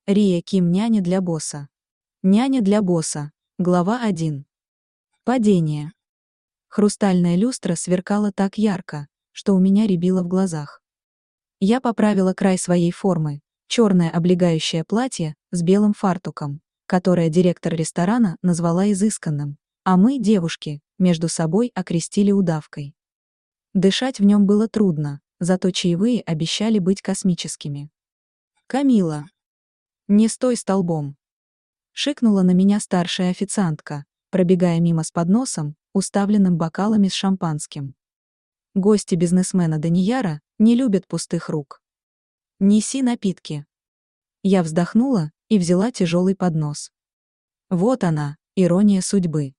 Рия Ким, няня для босса. Няня для босса. Глава 1. Падение. Хрустальная люстра сверкала так ярко, что у меня рябило в глазах. Я поправила край своей формы, черное облегающее платье с белым фартуком, которое директор ресторана назвала изысканным, а мы, девушки, между собой окрестили удавкой. Дышать в нем было трудно, зато чаевые обещали быть космическими. «Камила! Не стой столбом!» Шикнула на меня старшая официантка, пробегая мимо с подносом, уставленным бокалами с шампанским. Гости бизнесмена Данияра не любят пустых рук. «Неси напитки». Я вздохнула и взяла тяжелый поднос. Вот она, ирония судьбы.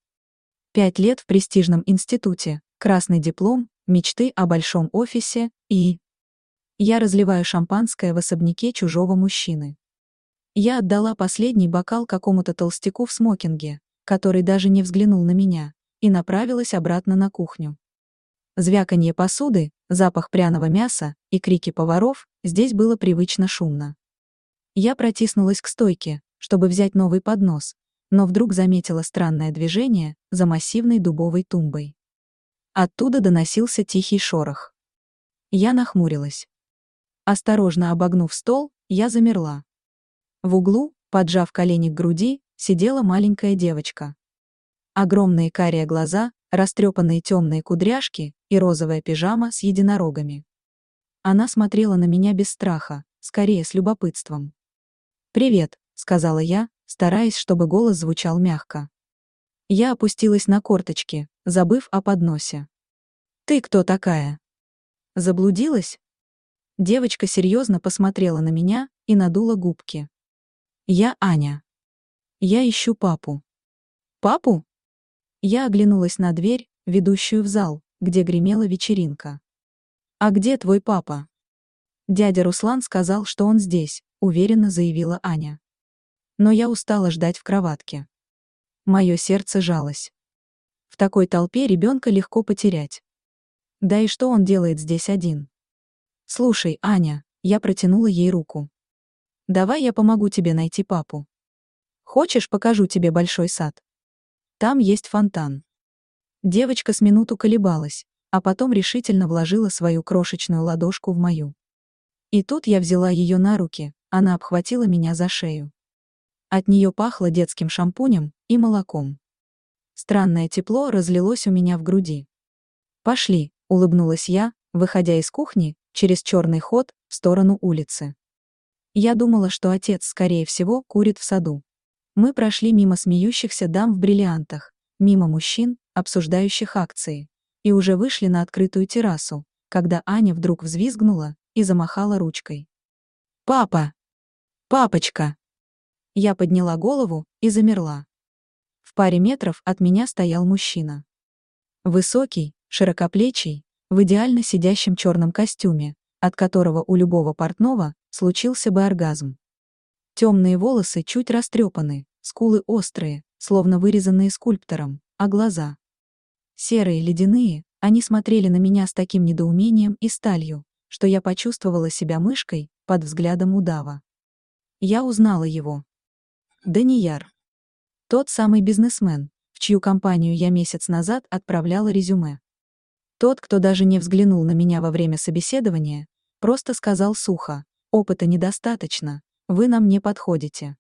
5 лет в престижном институте, красный диплом, мечты о большом офисе и... Я разливаю шампанское в особняке чужого мужчины. Я отдала последний бокал какому-то толстяку в смокинге, который даже не взглянул на меня, и направилась обратно на кухню. Звяканье посуды, запах пряного мяса и крики поваров, здесь было привычно шумно. Я протиснулась к стойке, чтобы взять новый поднос, но вдруг заметила странное движение за массивной дубовой тумбой. Оттуда доносился тихий шорох. Я нахмурилась. Осторожно обогнув стол, я замерла. В углу, поджав колени к груди, сидела маленькая девочка. Огромные карие глаза, растрепанные темные кудряшки и розовая пижама с единорогами. Она смотрела на меня без страха, скорее с любопытством. «Привет», — сказала я, стараясь, чтобы голос звучал мягко. Я опустилась на корточки, забыв о подносе. «Ты кто такая? Заблудилась?» Девочка серьезно посмотрела на меня и надула губки. «Я Аня. Я ищу папу». «Папу?» Я оглянулась на дверь, ведущую в зал, где гремела вечеринка. «А где твой папа?» «Дядя Руслан сказал, что он здесь», — уверенно заявила Аня. Но я устала ждать в кроватке. Мое сердце жалось. В такой толпе ребенка легко потерять. Да и что он делает здесь один? «Слушай, Аня», — я протянула ей руку. «Давай я помогу тебе найти папу. Хочешь, покажу тебе большой сад? Там есть фонтан». Девочка с минуту колебалась, а потом решительно вложила свою крошечную ладошку в мою. И тут я взяла ее на руки, она обхватила меня за шею. От нее пахло детским шампунем и молоком. Странное тепло разлилось у меня в груди. «Пошли», — улыбнулась я, выходя из кухни, через черный ход, в сторону улицы. Я думала, что отец, скорее всего, курит в саду. Мы прошли мимо смеющихся дам в бриллиантах, мимо мужчин, обсуждающих акции, и уже вышли на открытую террасу, когда Аня вдруг взвизгнула и замахала ручкой. «Папа! Папочка!» Я подняла голову и замерла. В паре метров от меня стоял мужчина. Высокий, широкоплечий, в идеально сидящем черном костюме, от которого у любого портного случился бы оргазм. Темные волосы чуть растрепаны, скулы острые, словно вырезанные скульптором, а глаза серые, ледяные, они смотрели на меня с таким недоумением и сталью, что я почувствовала себя мышкой под взглядом удава. Я узнала его. Данияр. Тот самый бизнесмен, в чью компанию я месяц назад отправляла резюме. Тот, кто даже не взглянул на меня во время собеседования, просто сказал сухо: «Опыта недостаточно, вы нам не подходите».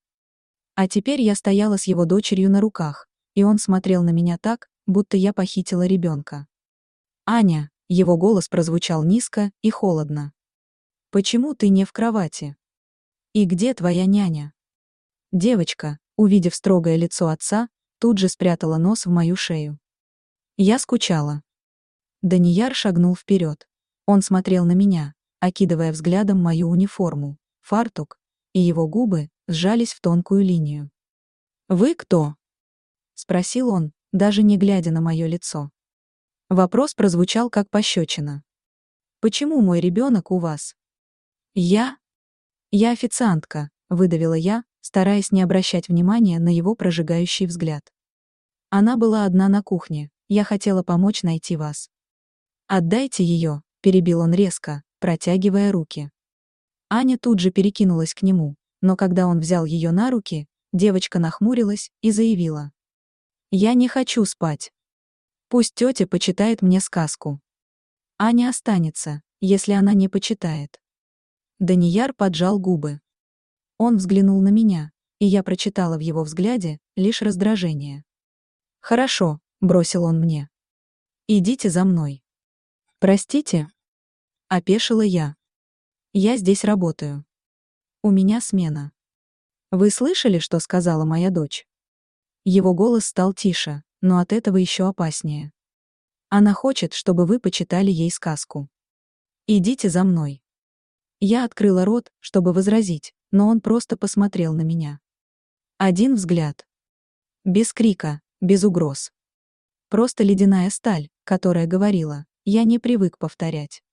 А теперь я стояла с его дочерью на руках, и он смотрел на меня так, будто я похитила ребенка. «Аня», — его голос прозвучал низко и холодно. «Почему ты не в кровати? И где твоя няня?» Девочка, увидев строгое лицо отца, тут же спрятала нос в мою шею. Я скучала. Данияр шагнул вперед. Он смотрел на меня, окидывая взглядом мою униформу, фартук, и его губы сжались в тонкую линию. «Вы кто?» — спросил он, даже не глядя на мое лицо. Вопрос прозвучал как пощечина. «Почему мой ребенок у вас?» «Я официантка», — выдавила я, стараясь не обращать внимания на его прожигающий взгляд. «Она была одна на кухне, я хотела помочь найти вас». «Отдайте ее», — перебил он резко, протягивая руки. Аня тут же перекинулась к нему, но когда он взял ее на руки, девочка нахмурилась и заявила: «Я не хочу спать. Пусть тетя почитает мне сказку. Аня останется, если она не почитает». Данияр поджал губы. Он взглянул на меня, и я прочитала в его взгляде лишь раздражение. «Хорошо», — бросил он мне. «Идите за мной». «Простите?» — опешила я. «Я здесь работаю. У меня смена». «Вы слышали, что сказала моя дочь?» Его голос стал тише, но от этого еще опаснее. «Она хочет, чтобы вы почитали ей сказку. Идите за мной». Я открыла рот, чтобы возразить, но он просто посмотрел на меня. Один взгляд. Без крика, без угроз. Просто ледяная сталь, которая говорила: «Я не привык повторять».